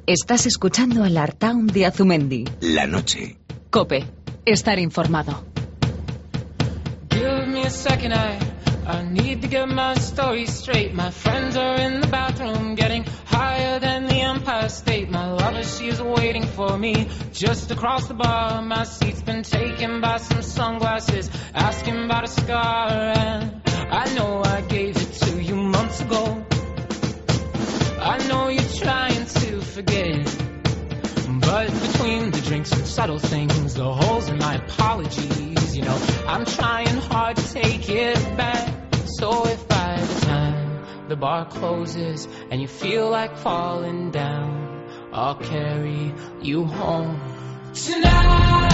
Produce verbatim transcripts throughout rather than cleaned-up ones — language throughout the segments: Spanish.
Estás escuchando a Lartaun de Azumendi. La noche. COPE. Estar informado. Give me a second, I, I need to get my story straight. My friends are in the bathroom getting higher than the Empire State. My lover, she's waiting for me just across the bar. My seat's been taken by some sunglasses, asking about a scar. And I know I gave it to you months ago. I know you're trying to forget, but between the drinks and subtle things, the holes in my apologies, you know, I'm trying hard to take it back. So if by the time the bar closes and you feel like falling down, I'll carry you home tonight.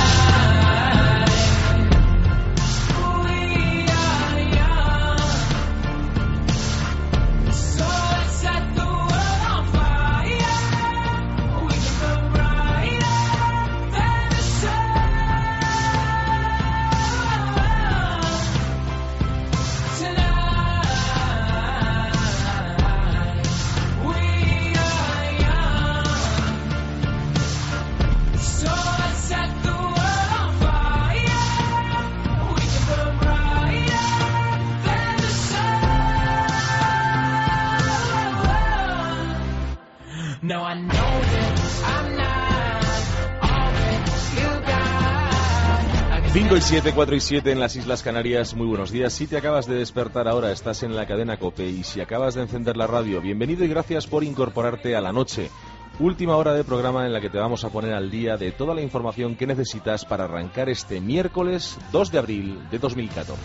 cinco y siete, cuatro y siete en las Islas Canarias, muy buenos días. Si te acabas de despertar ahora, estás en la cadena COPE, y si acabas de encender la radio, bienvenido y gracias por incorporarte a la noche. Última hora de programa en la que te vamos a poner al día de toda la información que necesitas para arrancar este miércoles dos de abril de dos mil catorce.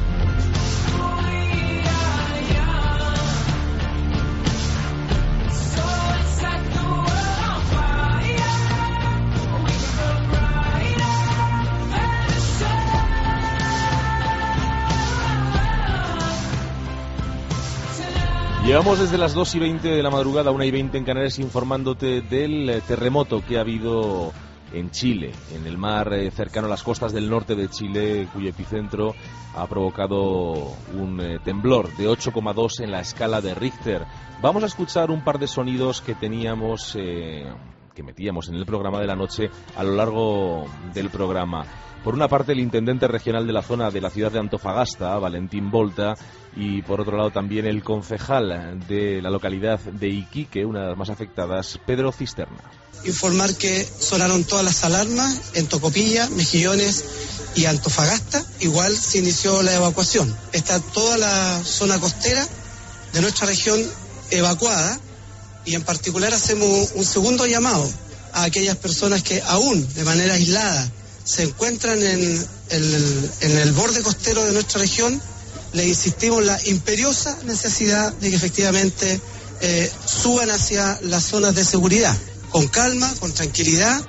Llevamos desde las dos y veinte de la madrugada, una y veinte en Canarias, informándote del terremoto que ha habido en Chile, en el mar eh, cercano a las costas del norte de Chile, cuyo epicentro ha provocado un eh, temblor de ocho coma dos en la escala de Richter. Vamos a escuchar un par de sonidos que teníamos, eh, que metíamos en el programa de la noche a lo largo del programa. Por una parte, el intendente regional de la zona de la ciudad de Antofagasta, Valentín Volta, y por otro lado también el concejal de la localidad de Iquique, una de las más afectadas, Pedro Cisterna. Informar que sonaron todas las alarmas en Tocopilla, Mejillones y Antofagasta. Igual se inició la evacuación. Está toda la zona costera de nuestra región evacuada, y en particular hacemos un segundo llamado a aquellas personas que aún de manera aislada se encuentran en el, en el borde costero de nuestra región. Le insistimos la imperiosa necesidad de que efectivamente eh, suban hacia las zonas de seguridad, con calma, con tranquilidad.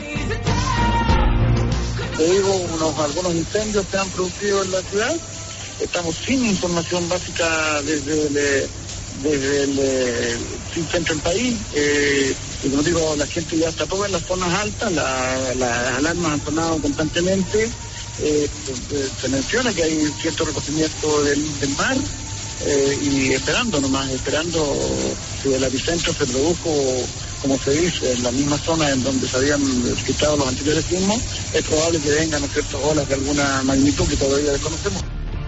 Te digo, unos, algunos incendios se han producido en la ciudad. Estamos sin información básica desde el, desde el sin centro del país. Eh, y como digo, la gente ya está toda en las zonas altas, las la alarmas han sonado constantemente. Eh, se menciona que hay cierto recogimiento del, del mar eh, y esperando nomás, esperando si el epicentro se produjo, como se dice, en la misma zona en donde se habían quitado los anteriores sismos, es probable que vengan ciertas olas de alguna magnitud que todavía desconocemos.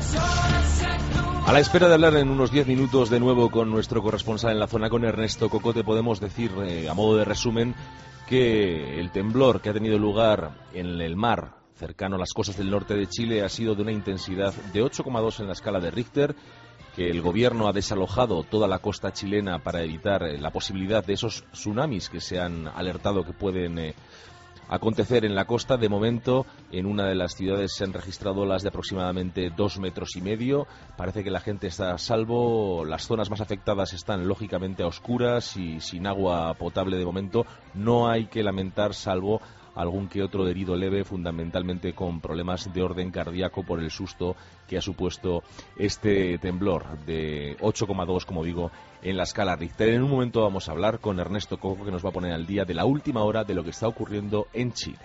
A la espera de hablar en unos diez minutos de nuevo con nuestro corresponsal en la zona, con Ernesto Cocote, podemos decir, eh, a modo de resumen, que el temblor que ha tenido lugar en el mar cercano a las costas del norte de Chile ha sido de una intensidad de ocho coma dos en la escala de Richter, que el gobierno ha desalojado toda la costa chilena para evitar eh, la posibilidad de esos tsunamis que se han alertado que pueden eh, acontecer en la costa. De momento, en una de las ciudades se han registrado olas de aproximadamente dos metros y medio. Parece que la gente está a salvo. Las zonas más afectadas están lógicamente a oscuras y sin agua potable de momento. No hay que lamentar, salvo algún que otro herido leve, fundamentalmente con problemas de orden cardíaco por el susto que ha supuesto este temblor de ocho coma dos, como digo, en la escala Richter. En un momento vamos a hablar con Ernesto Coco, que nos va a poner al día de la última hora de lo que está ocurriendo en Chile.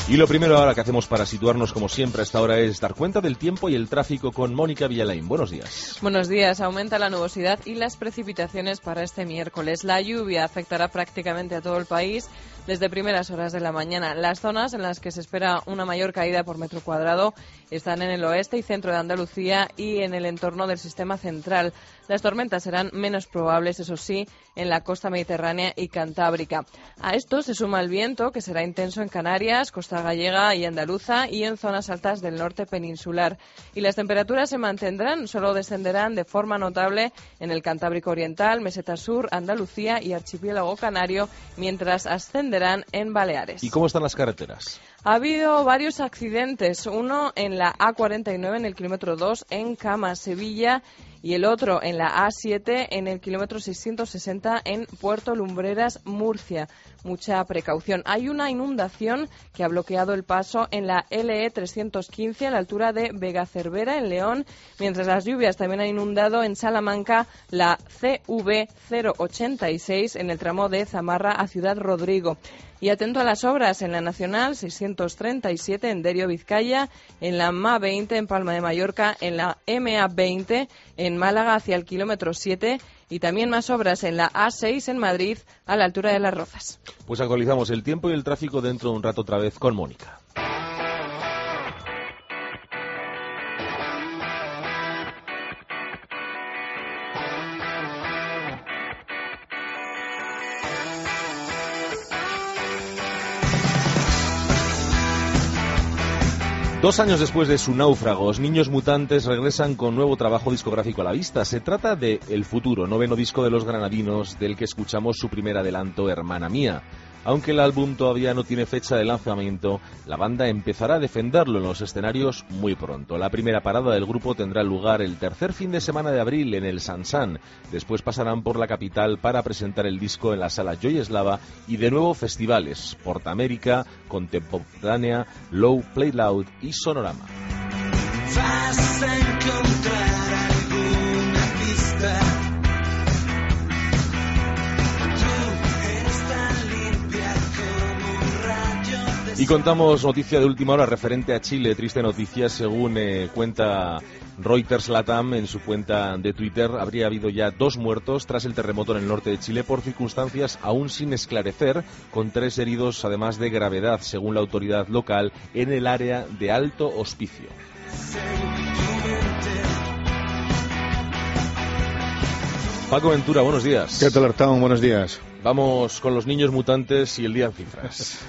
Y lo primero ahora que hacemos para situarnos como siempre a esta hora es dar cuenta del tiempo y el tráfico con Mónica Villalain. Buenos días. Buenos días. Aumenta la nubosidad y las precipitaciones para este miércoles. La lluvia afectará prácticamente a todo el país desde primeras horas de la mañana. Las zonas en las que se espera una mayor caída por metro cuadrado están en el oeste y centro de Andalucía y en el entorno del sistema central. Las tormentas serán menos probables, eso sí, en la costa mediterránea y cantábrica. A esto se suma el viento, que será intenso en Canarias, costa gallega y andaluza y en zonas altas del norte peninsular. Y las temperaturas se mantendrán, solo descenderán de forma notable en el Cantábrico Oriental, Meseta Sur, Andalucía y Archipiélago Canario, mientras ascenderán en Baleares. ¿Y cómo están las carreteras? Ha habido varios accidentes, uno en la A cuarenta y nueve en el kilómetro dos en Cama, Sevilla, y el otro en la A siete en el kilómetro seiscientos sesenta en Puerto Lumbreras, Murcia. Mucha precaución. Hay una inundación que ha bloqueado el paso en la L E trescientos quince a la altura de Vegacervera, en León, mientras las lluvias también han inundado en Salamanca la C V cero ochenta y seis en el tramo de Zamarra a Ciudad Rodrigo. Y atento a las obras en la Nacional seiscientos treinta y siete en Derio, Vizcaya, en la M A veinte en Palma de Mallorca, en la M A veinte en Málaga hacia el kilómetro siete y también más obras en la A seis en Madrid a la altura de Las Rozas. Pues actualizamos el tiempo y el tráfico dentro de un rato otra vez con Mónica. Dos años después de su náufragos, Niños Mutantes regresan con nuevo trabajo discográfico a la vista. Se trata de El Futuro, noveno disco de los granadinos, del que escuchamos su primer adelanto, Hermana Mía. Aunque el álbum todavía no tiene fecha de lanzamiento, la banda empezará a defenderlo en los escenarios muy pronto. La primera parada del grupo tendrá lugar el tercer fin de semana de abril en el Sansan. Después pasarán por la capital para presentar el disco en la sala Joy Eslava y de nuevo festivales, Portamérica, Contemporánea, Low, Play Loud y Sonorama. Vas a encontrar alguna pista. Y contamos noticia de última hora referente a Chile, triste noticia, según eh, cuenta Reuters Latam en su cuenta de Twitter. Habría habido ya dos muertos tras el terremoto en el norte de Chile por circunstancias aún sin esclarecer, con tres heridos además de gravedad, según la autoridad local, en el área de alto hospicio. Paco Ventura, buenos días. ¿Qué tal, Artaun? Buenos días. Vamos con los Niños Mutantes y el día en cifras.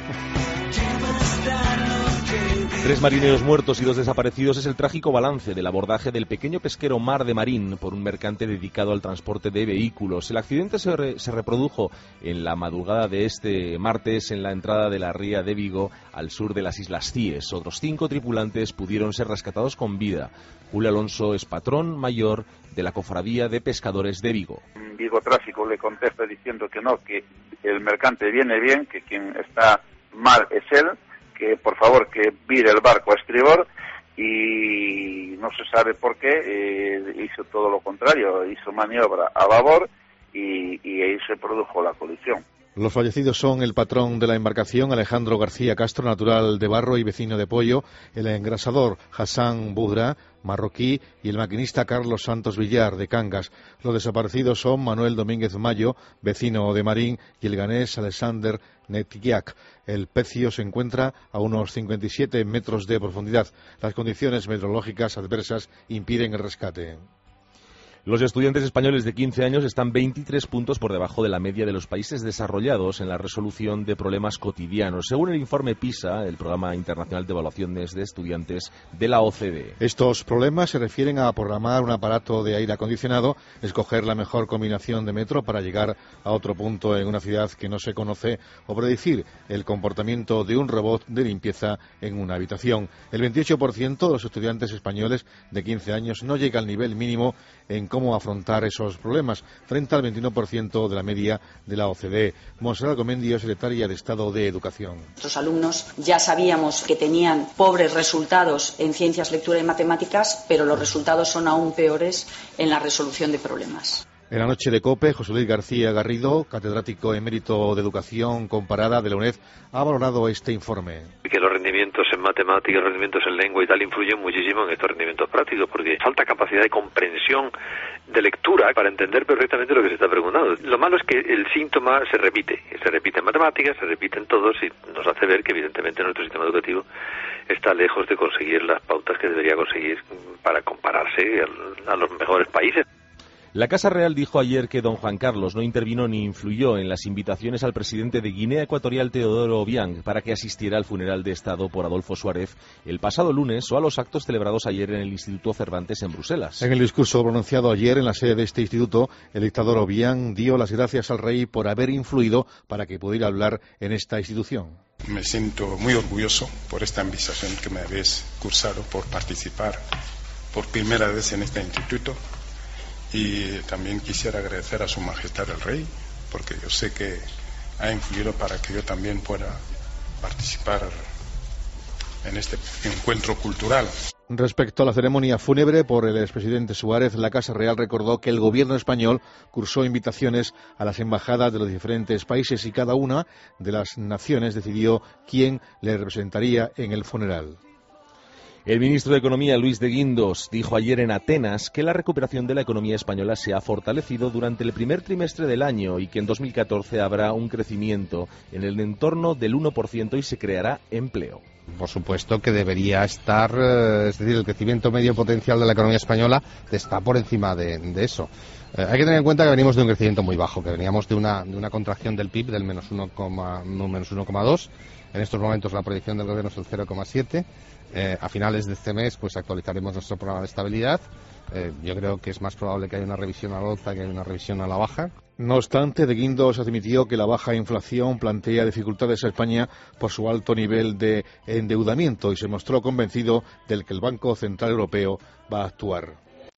Tres marineros muertos y dos desaparecidos es el trágico balance del abordaje del pequeño pesquero Mar de Marín por un mercante dedicado al transporte de vehículos. El accidente se, re, se reprodujo en la madrugada de este martes en la entrada de la ría de Vigo, al sur de las Islas Cíes. Otros cinco tripulantes pudieron ser rescatados con vida. Julio Alonso es patrón mayor de la Cofradía de Pescadores de Vigo. Vigo Tráfico le contesta diciendo que no, que el mercante viene bien, que quien está mal es él, que por favor que vire el barco a estribor, y no se sabe por qué, eh, hizo todo lo contrario, hizo maniobra a babor y, y ahí se produjo la colisión. Los fallecidos son el patrón de la embarcación, Alejandro García Castro, natural de Barro y vecino de Pollo, el engrasador Hassan Budra, marroquí, y el maquinista Carlos Santos Villar, de Cangas. Los desaparecidos son Manuel Domínguez Mayo, vecino de Marín, y el ganés Alexander Netiak. El pecio se encuentra a unos cincuenta y siete metros de profundidad. Las condiciones meteorológicas adversas impiden el rescate. Los estudiantes españoles de quince años están veintitrés puntos por debajo de la media de los países desarrollados en la resolución de problemas cotidianos, según el informe PISA, el Programa Internacional de Evaluaciones de Estudiantes de la O C D E. Estos problemas se refieren a programar un aparato de aire acondicionado, escoger la mejor combinación de metro para llegar a otro punto en una ciudad que no se conoce o predecir el comportamiento de un robot de limpieza en una habitación. El veintiocho por ciento de los estudiantes españoles de quince años no llega al nivel mínimo en cómo afrontar esos problemas, frente al veintiuno por ciento de la media de la O C D E. Montserrat Comendio, secretaria de Estado de Educación. Nuestros alumnos ya sabíamos que tenían pobres resultados en ciencias, lectura y matemáticas, pero los resultados son aún peores en la resolución de problemas. En la noche de COPE, José Luis García Garrido, catedrático emérito de Educación Comparada de la UNED, ha valorado este informe. Que los rendimientos en matemáticas, los rendimientos en lengua y tal influyen muchísimo en estos rendimientos prácticos, porque falta capacidad de comprensión, de lectura, para entender perfectamente lo que se está preguntando. Lo malo es que el síntoma se repite, se repite en matemáticas, se repite en todos y nos hace ver que evidentemente nuestro sistema educativo está lejos de conseguir las pautas que debería conseguir para compararse a los mejores países. La Casa Real dijo ayer que don Juan Carlos no intervino ni influyó en las invitaciones al presidente de Guinea Ecuatorial, Teodoro Obiang, para que asistiera al funeral de Estado por Adolfo Suárez el pasado lunes o a los actos celebrados ayer en el Instituto Cervantes en Bruselas. En el discurso pronunciado ayer en la sede de este instituto, el dictador Obiang dio las gracias al rey por haber influido para que pudiera hablar en esta institución. Me siento muy orgulloso por esta invitación que me habéis cursado por participar por primera vez en este instituto. Y también quisiera agradecer a Su Majestad el Rey, porque yo sé que ha influido para que yo también pueda participar en este encuentro cultural. Respecto a la ceremonia fúnebre por el expresidente Suárez, la Casa Real recordó que el gobierno español cursó invitaciones a las embajadas de los diferentes países y cada una de las naciones decidió quién le representaría en el funeral. El ministro de Economía, Luis de Guindos, dijo ayer en Atenas que la recuperación de la economía española se ha fortalecido durante el primer trimestre del año y que en dos mil catorce habrá un crecimiento en el entorno del uno por ciento y se creará empleo. Por supuesto que debería estar, es decir, el crecimiento medio potencial de la economía española está por encima de, de eso. Eh, hay que tener en cuenta que venimos de un crecimiento muy bajo, que veníamos de una, de una contracción del P I B del menos uno coma dos. En estos momentos la proyección del gobierno es el cero coma siete. Eh, a finales de este mes pues actualizaremos nuestro programa de estabilidad. Eh, yo creo que es más probable que haya una revisión al alza que haya una revisión a la baja. No obstante, de Guindos admitió que la baja inflación plantea dificultades a España por su alto nivel de endeudamiento y se mostró convencido del que el Banco Central Europeo va a actuar.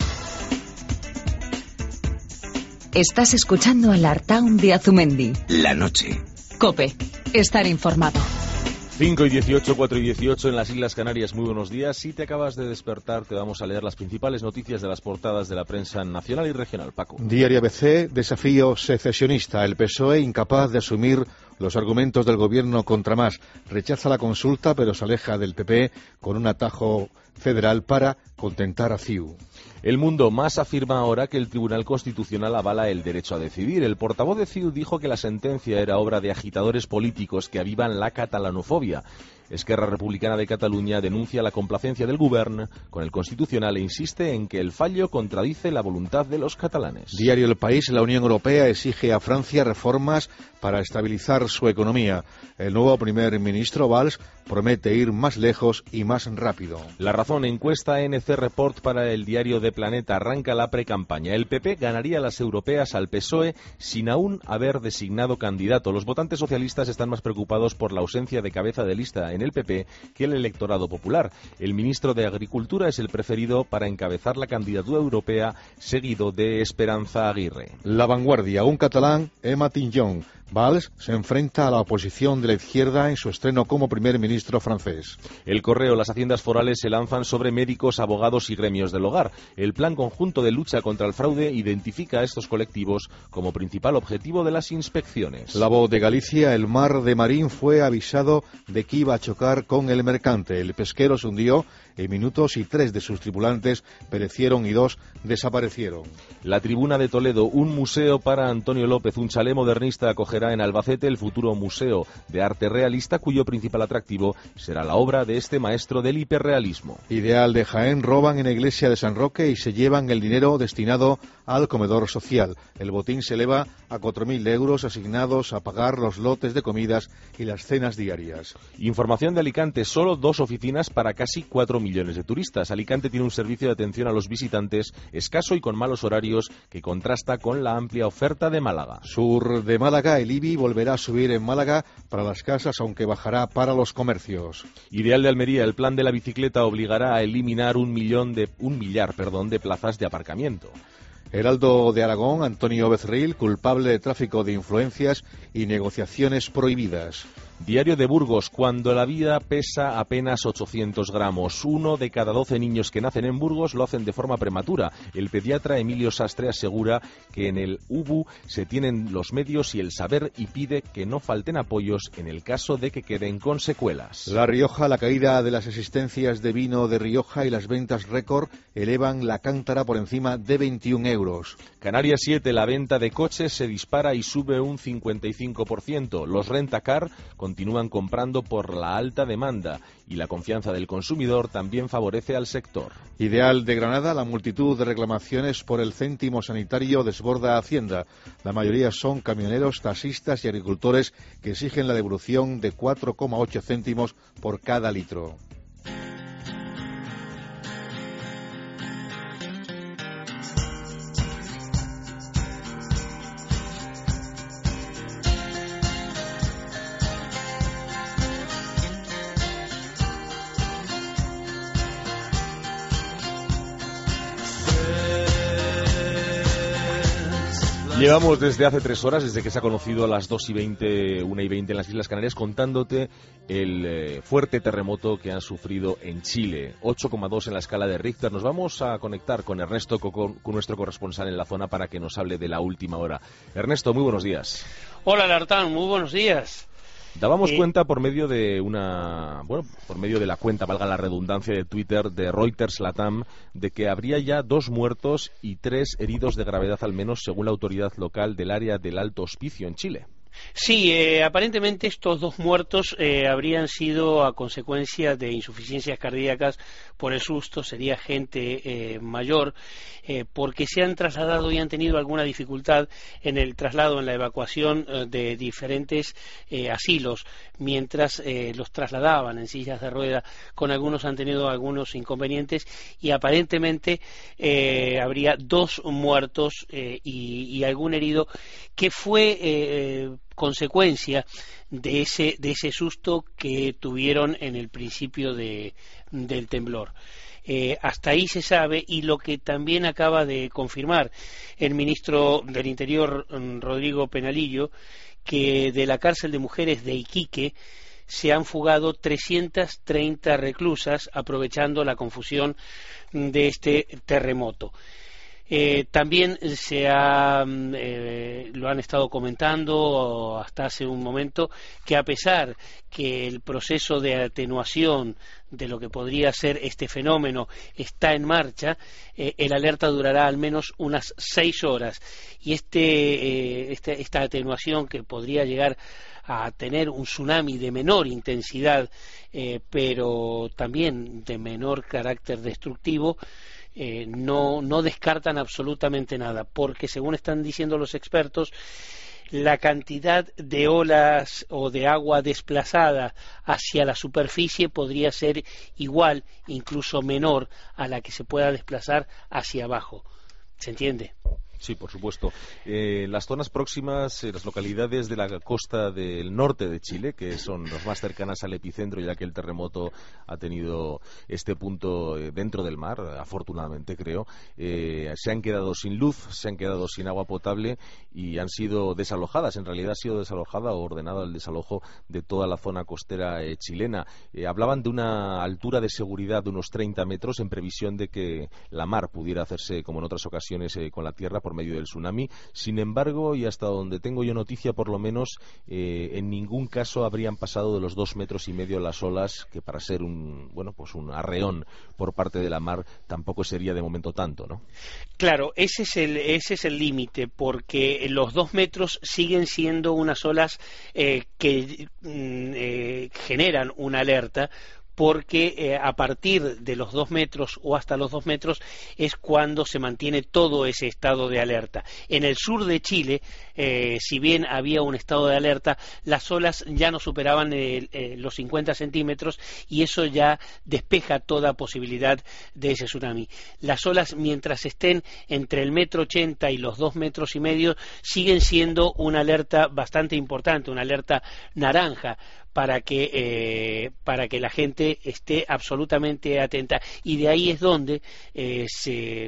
Estás escuchando al Artaun de Azumendi. La noche. COPE. Estar informado. cinco y dieciocho, cuatro y dieciocho en las Islas Canarias. Muy buenos días. Si te acabas de despertar, te vamos a leer las principales noticias de las portadas de la prensa nacional y regional. Paco. Diario A B C, desafío secesionista. El P S O E incapaz de asumir los argumentos del gobierno contra Mas. Rechaza la consulta, pero se aleja del P P con un atajo federal para contentar a C I U. El Mundo. Mas afirma ahora que el Tribunal Constitucional avala el derecho a decidir. El portavoz de C I U dijo que la sentencia era obra de agitadores políticos que avivan la catalanofobia. Esquerra Republicana de Cataluña denuncia la complacencia del Govern con el Constitucional e insiste en que el fallo contradice la voluntad de los catalanes. Diario El País. La Unión Europea exige a Francia reformas para estabilizar su economía. El nuevo primer ministro Valls promete ir más lejos y más rápido. La Razón. Encuesta N C Report para el diario de Planeta. Arranca la precampaña. El P P ganaría las europeas al P S O E sin aún haber designado candidato. Los votantes socialistas están más preocupados por la ausencia de cabeza de lista en el P P que el electorado popular. El ministro de Agricultura es el preferido para encabezar la candidatura europea, seguido de Esperanza Aguirre. La Vanguardia. Un catalán, Emma Tinjon. Valls se enfrenta a la oposición de la izquierda en su estreno como primer ministro francés. El Correo. Las haciendas forales se lanzan sobre médicos, abogados y gremios del hogar. El plan conjunto de lucha contra el fraude identifica a estos colectivos como principal objetivo de las inspecciones. La Voz de Galicia. El mar de Marín fue avisado de que iba a chocar con el mercante. El pesquero se hundió en minutos y tres de sus tripulantes perecieron y dos desaparecieron. La Tribuna de Toledo. Un museo para Antonio López. Un chalet modernista acogerá en Albacete el futuro Museo de Arte Realista, cuyo principal atractivo será la obra de este maestro del hiperrealismo. Ideal de Jaén. Roban en la iglesia de San Roque y se llevan el dinero destinado al comedor social. El botín se eleva a cuatro mil euros asignados a pagar los lotes de comidas y las cenas diarias. Información de Alicante. Solo dos oficinas para casi cuatro millones de turistas. Alicante tiene un servicio de atención a los visitantes escaso y con malos horarios que contrasta con la amplia oferta de Málaga. Sur de Málaga. El I B I volverá a subir en Málaga para las casas, aunque bajará para los comercios. Ideal de Almería. El plan de la bicicleta obligará a eliminar un millón de un millar, perdón, de plazas de aparcamiento. Heraldo de Aragón. Antonio Becerril, culpable de tráfico de influencias y negociaciones prohibidas. Diario de Burgos, cuando la vida pesa apenas ochocientos gramos. Uno de cada doce niños que nacen en Burgos lo hacen de forma prematura. El pediatra Emilio Sastre asegura que en el U B U se tienen los medios y el saber y pide que no falten apoyos en el caso de que queden con secuelas. La Rioja, la caída de las existencias de vino de Rioja y las ventas récord elevan la cántara por encima de veintiún euros. Canarias siete, la venta de coches se dispara y sube un cincuenta y cinco por ciento. Los rentacar continúan comprando por la alta demanda y la confianza del consumidor también favorece al sector. Ideal de Granada, la multitud de reclamaciones por el céntimo sanitario desborda Hacienda. La mayoría son camioneros, taxistas y agricultores que exigen la devolución de cuatro coma ocho céntimos por cada litro. Llevamos desde hace tres horas, desde que se ha conocido a las dos y veinte, una y veinte en las Islas Canarias, contándote el eh, fuerte terremoto que han sufrido en Chile, ocho coma dos en la escala de Richter. Nos vamos a conectar con Ernesto, con, con nuestro corresponsal en la zona, para que nos hable de la última hora. Ernesto, muy buenos días. Hola, Lartán, muy buenos días. Dábamos eh... cuenta por medio de una, bueno, por medio de la cuenta, valga la redundancia, de Twitter de Reuters Latam, de que habría ya dos muertos y tres heridos de gravedad al menos, según la autoridad local del área del Alto Hospicio en Chile. Sí, eh, aparentemente estos dos muertos eh, habrían sido a consecuencia de insuficiencias cardíacas por el susto, sería gente eh, mayor, eh, porque se han trasladado y han tenido alguna dificultad en el traslado, en la evacuación eh, de diferentes eh, asilos, mientras eh, los trasladaban en sillas de rueda. Con algunos han tenido algunos inconvenientes y aparentemente eh, habría dos muertos eh, y, y algún herido que fue eh, consecuencia de ese de ese susto que tuvieron en el principio de, del temblor. Eh, hasta ahí se sabe, y lo que también acaba de confirmar el ministro del Interior, Rodrigo Penalillo, que de la cárcel de mujeres de Iquique se han fugado trescientas treinta reclusas aprovechando la confusión de este terremoto. Eh, también se ha, eh, lo han estado comentando hasta hace un momento, que a pesar que el proceso de atenuación de lo que podría ser este fenómeno está en marcha, eh, el alerta durará al menos unas seis horas y este, eh, este, esta atenuación, que podría llegar a tener un tsunami de menor intensidad, eh, pero también de menor carácter destructivo, Eh, no, no descartan absolutamente nada, porque según están diciendo los expertos, la cantidad de olas o de agua desplazada hacia la superficie podría ser igual, incluso menor, a la que se pueda desplazar hacia abajo. ¿Se entiende? Sí, por supuesto. Eh, las zonas próximas, eh, las localidades de la costa del norte de Chile, que son las más cercanas al epicentro, ya que el terremoto ha tenido este punto eh, dentro del mar, afortunadamente creo, eh, se han quedado sin luz, se han quedado sin agua potable y han sido desalojadas. En realidad ha sido desalojada o ordenado el desalojo de toda la zona costera eh, chilena. Eh, hablaban de una altura de seguridad de unos treinta metros en previsión de que la mar pudiera hacerse, como en otras ocasiones, eh, con la tierra por medio del tsunami. Sin embargo, y hasta donde tengo yo noticia, por lo menos eh, en ningún caso habrían pasado de los dos metros y medio las olas, que para ser un bueno pues un arreón por parte de la mar tampoco sería de momento tanto, ¿no? Claro, ese es el ese es el límite, porque los dos metros siguen siendo unas olas eh, que eh, generan una alerta, porque eh, a partir de los dos metros o hasta los dos metros es cuando se mantiene todo ese estado de alerta. En el sur de Chile, eh, si bien había un estado de alerta, las olas ya no superaban eh, eh, los cincuenta centímetros y eso ya despeja toda posibilidad de ese tsunami. Las olas, mientras estén entre el metro ochenta y los dos metros y medio, siguen siendo una alerta bastante importante, una alerta naranja, para que eh, para que la gente esté absolutamente atenta, y de ahí es donde eh, se,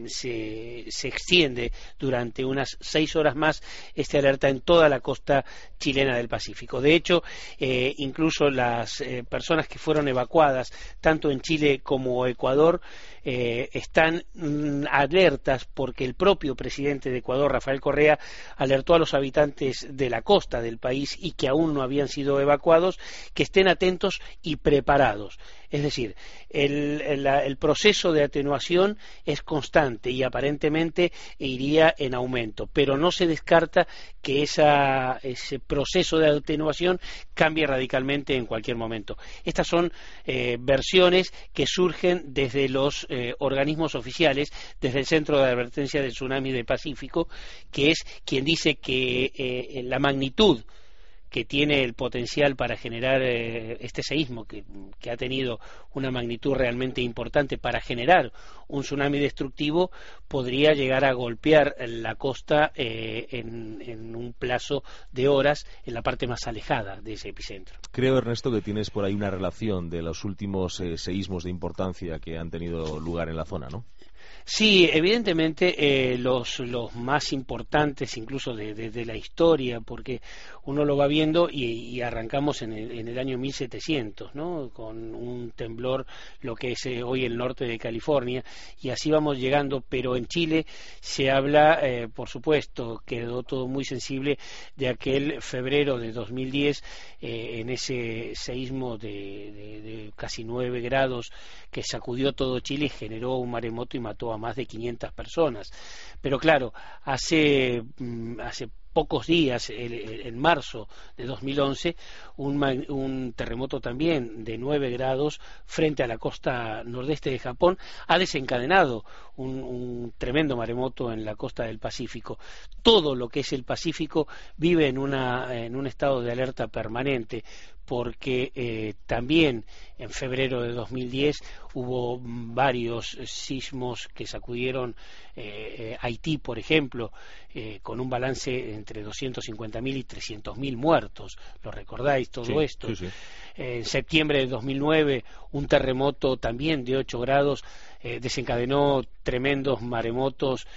se, se extiende durante unas seis horas más esta alerta en toda la costa chilena del Pacífico. De hecho, eh, incluso las eh, personas que fueron evacuadas tanto en Chile como Ecuador eh, están mm, alertas, porque el propio presidente de Ecuador, Rafael Correa, alertó a los habitantes de la costa del país y que aún no habían sido evacuados, que estén atentos y preparados. Es decir, el, el, el proceso de atenuación es constante y aparentemente iría en aumento, pero no se descarta que esa, ese proceso de atenuación cambie radicalmente en cualquier momento. Estas son eh, versiones que surgen desde los eh, organismos oficiales, desde el Centro de Advertencia del Tsunami del Pacífico, que es quien dice que eh, la magnitud que tiene el potencial para generar eh, este seísmo, que, que ha tenido una magnitud realmente importante para generar un tsunami destructivo, podría llegar a golpear la costa eh, en, en un plazo de horas en la parte más alejada de ese epicentro. Creo, Ernesto, que tienes por ahí una relación de los últimos eh, seísmos de importancia que han tenido lugar en la zona, ¿no? Sí, evidentemente eh, los, los más importantes incluso de, de, de la historia, porque uno lo va viendo y, y arrancamos en el, en el año mil setecientos, ¿no? Con un temblor, lo que es eh, hoy el norte de California, y así vamos llegando, pero en Chile se habla, eh, por supuesto, quedó todo muy sensible de aquel febrero de dos mil diez, eh, en ese seísmo de, de, de casi nueve grados que sacudió todo Chile y generó un maremoto y mató a más de quinientas personas. Pero claro, hace, hace pocos días, en marzo de dos mil once, un, un terremoto también de nueve grados frente a la costa nordeste de Japón ha desencadenado un, un tremendo maremoto en la costa del Pacífico. Todo lo que es el Pacífico vive en, una, en un estado de alerta permanente, porque eh, también en febrero de dos mil diez hubo varios sismos que sacudieron eh, eh, Haití, por ejemplo, eh, con un balance entre doscientos cincuenta mil y trescientos mil muertos. ¿Lo recordáis todo sí, esto? Sí, sí. En septiembre de dos mil nueve, un terremoto también de ocho grados eh, desencadenó tremendos maremotos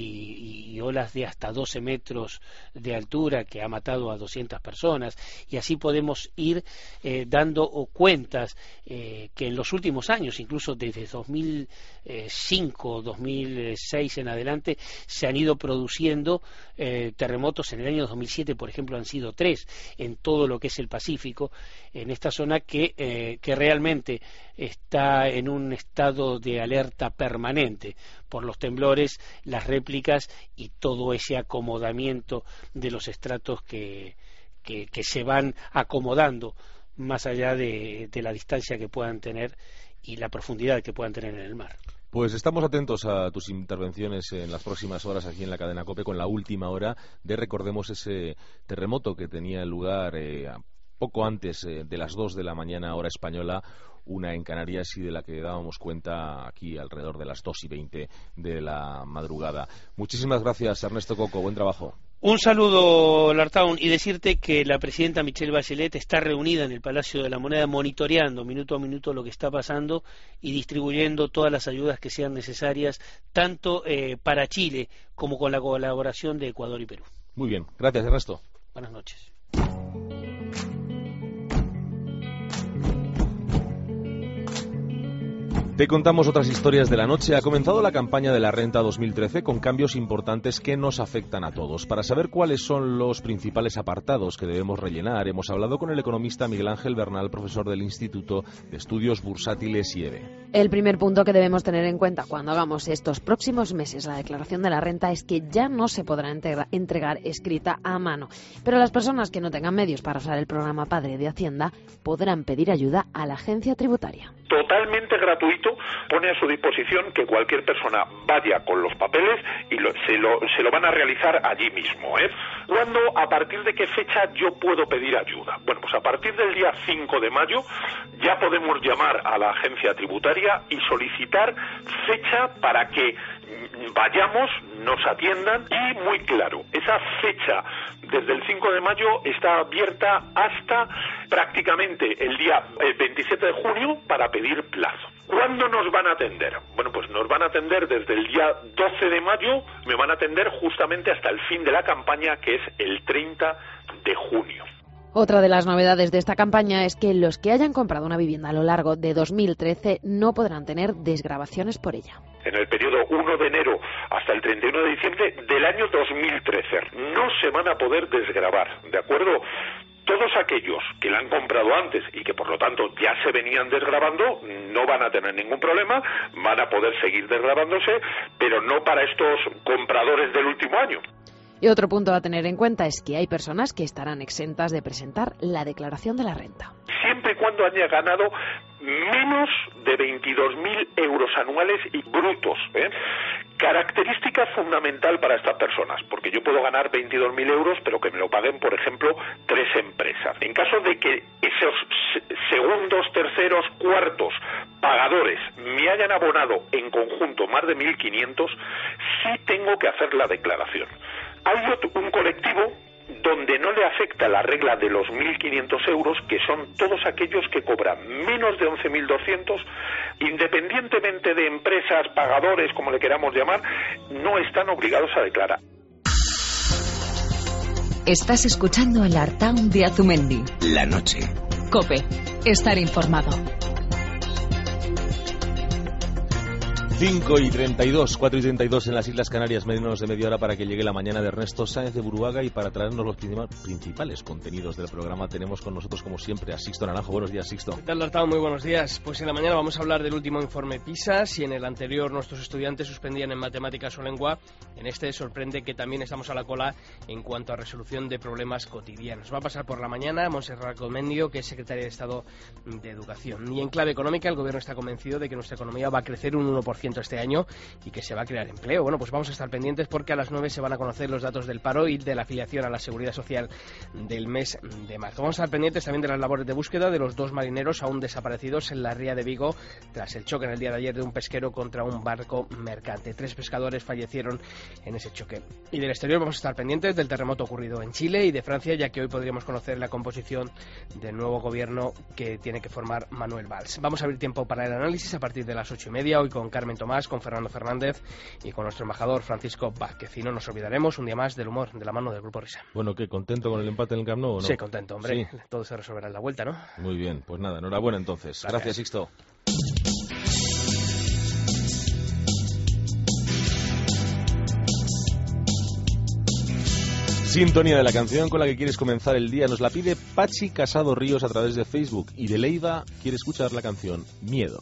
y, y olas de hasta doce metros de altura que ha matado a doscientas personas, y así podemos ir eh, dando cuentas eh, que en los últimos años, incluso desde dos mil cinco, dos mil seis en adelante, se han ido produciendo eh, terremotos. En el año dos mil siete, por ejemplo, han sido tres en todo lo que es el Pacífico, en esta zona que, eh, que realmente está en un estado de alerta permanente por los temblores, las réplicas y todo ese acomodamiento de los estratos que, que, que se van acomodando más allá de, de la distancia que puedan tener y la profundidad que puedan tener en el mar. Pues estamos atentos a tus intervenciones en las próximas horas aquí en la cadena COPE, con la última hora de, recordemos, ese terremoto que tenía lugar eh, poco antes eh, de las dos de la mañana hora española, una en Canarias, y de la que dábamos cuenta aquí alrededor de las dos y veinte de la madrugada. Muchísimas gracias, Ernesto Coco, buen trabajo. Un saludo, Lartaun, y decirte que la presidenta Michelle Bachelet está reunida en el Palacio de la Moneda monitoreando minuto a minuto lo que está pasando y distribuyendo todas las ayudas que sean necesarias, tanto eh, para Chile como con la colaboración de Ecuador y Perú. Muy bien, gracias, Ernesto. Buenas noches. Te contamos otras historias de la noche. Ha comenzado la campaña de la Renta dos mil trece con cambios importantes que nos afectan a todos. Para saber cuáles son los principales apartados que debemos rellenar, hemos hablado con el economista Miguel Ángel Bernal, profesor del Instituto de Estudios Bursátiles I E B. El primer punto que debemos tener en cuenta cuando hagamos estos próximos meses la declaración de la renta es que ya no se podrá entregar escrita a mano. Pero las personas que no tengan medios para usar el programa Padre de Hacienda podrán pedir ayuda a la agencia tributaria. Totalmente gratuito, pone a su disposición que cualquier persona vaya con los papeles y lo, se, lo, se lo van a realizar allí mismo, ¿eh? ¿Cuándo, a partir de qué fecha yo puedo pedir ayuda? Bueno, pues a partir del día cinco de mayo ya podemos llamar a la agencia tributaria sanitaria y solicitar fecha para que vayamos, nos atiendan y muy claro, esa fecha desde el cinco de mayo está abierta hasta prácticamente el día veintisiete de junio para pedir plazo. ¿Cuándo nos van a atender? Bueno, pues nos van a atender desde el día doce de mayo, me van a atender justamente hasta el fin de la campaña, que es el treinta de junio. Otra de las novedades de esta campaña es que los que hayan comprado una vivienda a lo largo de dos mil trece no podrán tener desgravaciones por ella. En el periodo uno de enero hasta el treinta y uno de diciembre del año dos mil trece no se van a poder desgravar, ¿de acuerdo? Todos aquellos que la han comprado antes y que por lo tanto ya se venían desgravando no van a tener ningún problema, van a poder seguir desgravándose, pero no para estos compradores del último año. Y otro punto a tener en cuenta es que hay personas que estarán exentas de presentar la declaración de la renta. Siempre y cuando haya ganado menos de veintidós mil euros anuales y brutos, ¿eh? Característica fundamental para estas personas, porque yo puedo ganar veintidós mil euros, pero que me lo paguen, por ejemplo, tres empresas. En caso de que esos segundos, terceros, cuartos pagadores me hayan abonado en conjunto más de mil quinientos, sí tengo que hacer la declaración. Hay un colectivo donde no le afecta la regla de los mil quinientos euros, que son todos aquellos que cobran menos de once mil doscientos, independientemente de empresas, pagadores, como le queramos llamar, no están obligados a declarar. Estás escuchando el Artaun de Azumendi. La noche. COPE. Estar informado. cinco y treinta y dos, cuatro y treinta y dos en las Islas Canarias, menos de media hora para que llegue la mañana de Ernesto Sáenz de Buruaga, y para traernos los principales contenidos del programa tenemos con nosotros, como siempre, a Sixto Naranjo. Buenos días, Sixto. ¿Qué tal, Artao? Muy buenos días. Pues en la mañana vamos a hablar del último informe PISA. Si en el anterior nuestros estudiantes suspendían en matemáticas o lengua, en este sorprende que también estamos a la cola en cuanto a resolución de problemas cotidianos. Va a pasar por la mañana Montserrat Comendio, que es secretaria de Estado de Educación. Y en clave económica, el gobierno está convencido de que nuestra economía va a crecer un uno por ciento este año y que se va a crear empleo. Bueno, pues vamos a estar pendientes porque a las nueve se van a conocer los datos del paro y de la afiliación a la Seguridad Social del mes de marzo. Vamos a estar pendientes también de las labores de búsqueda de los dos marineros aún desaparecidos en la ría de Vigo tras el choque en el día de ayer de un pesquero contra un barco mercante. Tres pescadores fallecieron en ese choque. Y del exterior vamos a estar pendientes del terremoto ocurrido en Chile y de Francia, ya que hoy podríamos conocer la composición del nuevo gobierno que tiene que formar Manuel Valls. Vamos a abrir tiempo para el análisis a partir de las ocho y media, hoy con Carmen Tomás, con Fernando Fernández y con nuestro embajador Francisco Vázquez. Y no nos olvidaremos un día más del humor de la mano del Grupo Risa. Bueno, ¿qué? ¿Contento con el empate en el Camp Nou o no? Sí, contento, hombre. Sí. Todo se resolverá en la vuelta, ¿no? Muy bien, pues nada, enhorabuena entonces. Gracias, Gracias Sixto. Sintonía de la canción con la que quieres comenzar el día. Nos la pide Pachi Casado Ríos a través de Facebook, y de Leiva quiere escuchar la canción Miedo.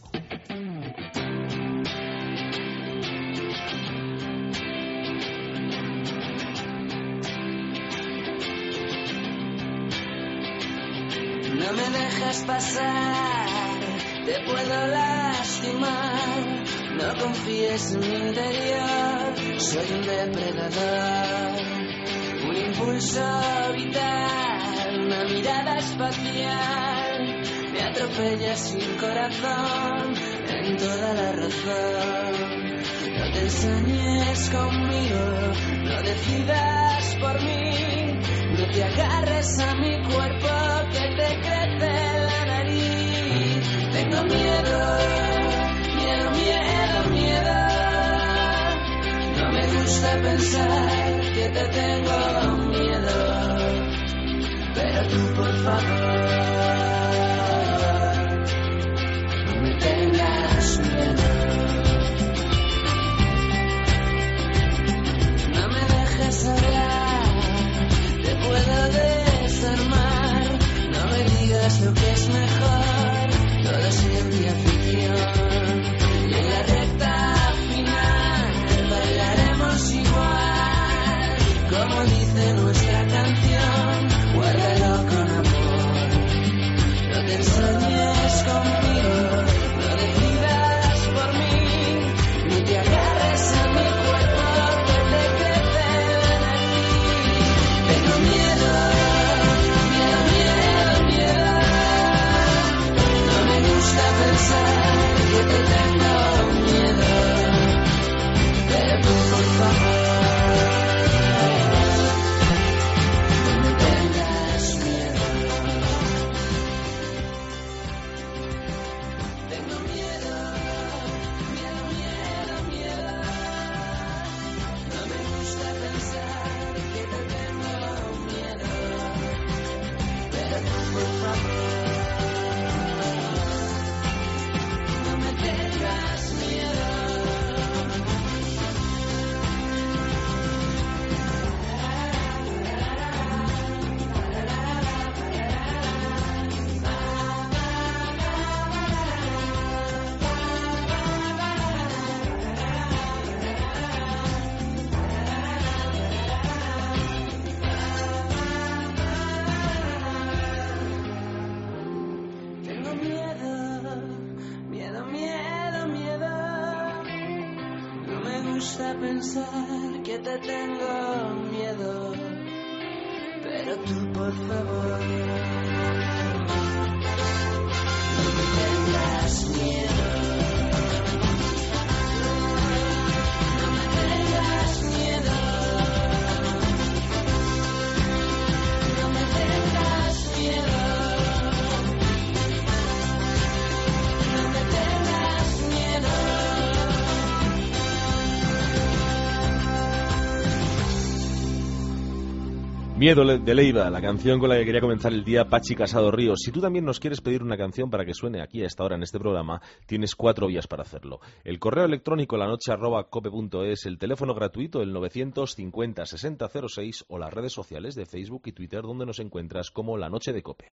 No me dejas pasar, te puedo lastimar. No confíes en mi interior, soy un depredador. Un impulso vital, una mirada espacial. Me atropella sin corazón, en toda la razón. No te ensañes conmigo, no decidas por mí. No te agarres a mi cuerpo que te crece la nariz. Tengo miedo, miedo, miedo, miedo. No me gusta pensar que te tengo miedo. Pero tú, por favor, no me tengas miedo. No me dejes hablar, te puedo desarmar. No me digas lo que es mejor, todo es ciencia ficción. Y en la recta final bailaremos igual, como dice nuestra canción. Guárdalo con amor. gusta pensar que te tengo miedo, pero tú por favor no me tengas miedo, no me tengas miedo, no me tengas miedo, no me tengas miedo. Miedo de Leiva, la canción con la que quería comenzar el día Pachi Casado Ríos. Si tú también nos quieres pedir una canción para que suene aquí a esta hora en este programa, tienes cuatro vías para hacerlo. El correo electrónico lanoche arroba cope punto es, el teléfono gratuito el novecientos cincuenta sesenta cero seis o las redes sociales de Facebook y Twitter donde nos encuentras como La Noche de Cope.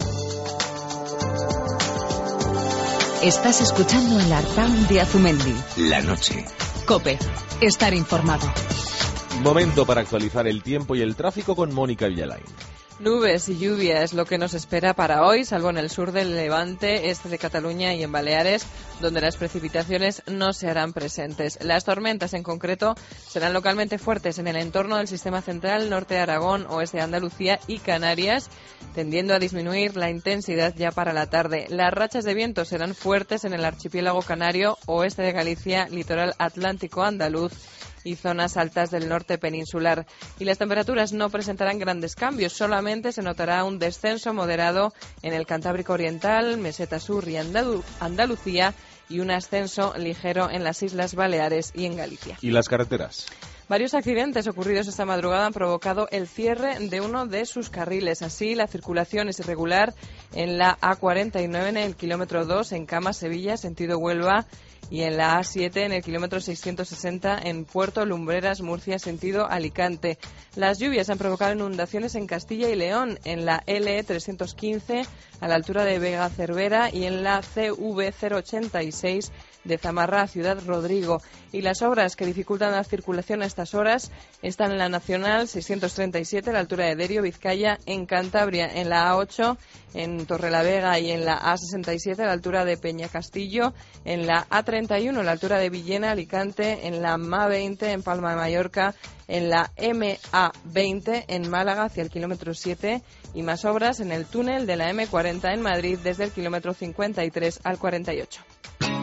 Estás escuchando el Artaun de Azumendi. La noche. Cope, estar informado. Momento para actualizar el tiempo y el tráfico con Mónica Villalain. Nubes y lluvia es lo que nos espera para hoy, salvo en el sur del Levante, este de Cataluña y en Baleares, donde las precipitaciones no se harán presentes. Las tormentas, en concreto, serán localmente fuertes en el entorno del sistema central, norte de Aragón, oeste de Andalucía y Canarias, tendiendo a disminuir la intensidad ya para la tarde. Las rachas de viento serán fuertes en el archipiélago canario, oeste de Galicia, litoral atlántico andaluz y zonas altas del norte peninsular. Y las temperaturas no presentarán grandes cambios, solamente se notará un descenso moderado en el Cantábrico Oriental, Meseta Sur y Andalu- Andalucía y un ascenso ligero en las Islas Baleares y en Galicia. ¿Y las carreteras? Varios accidentes ocurridos esta madrugada han provocado el cierre de uno de sus carriles. Así, la circulación es irregular en la A cuarenta y nueve en el kilómetro dos en Cama, Sevilla, sentido Huelva, y en la A siete en el kilómetro seiscientos sesenta en Puerto Lumbreras, Murcia, sentido Alicante. Las lluvias han provocado inundaciones en Castilla y León, en la L E trescientos quince a la altura de Vega Cervera y en la C V cero ochenta y seis de Zamarra, Ciudad Rodrigo. Y las obras que dificultan la circulación a estas horas están en la Nacional seiscientos treinta y siete a la altura de Derio, Vizcaya, en Cantabria, en la A ocho en Torrelavega y en la A sesenta y siete a la altura de Peñacastillo, en la A treinta y uno a la altura de Villena, Alicante, en la M A veinte en Palma de Mallorca, en la M A veinte en Málaga hacia el kilómetro siete y más obras en el túnel de la M cuarenta en Madrid desde el kilómetro cincuenta y tres al cuarenta y ocho.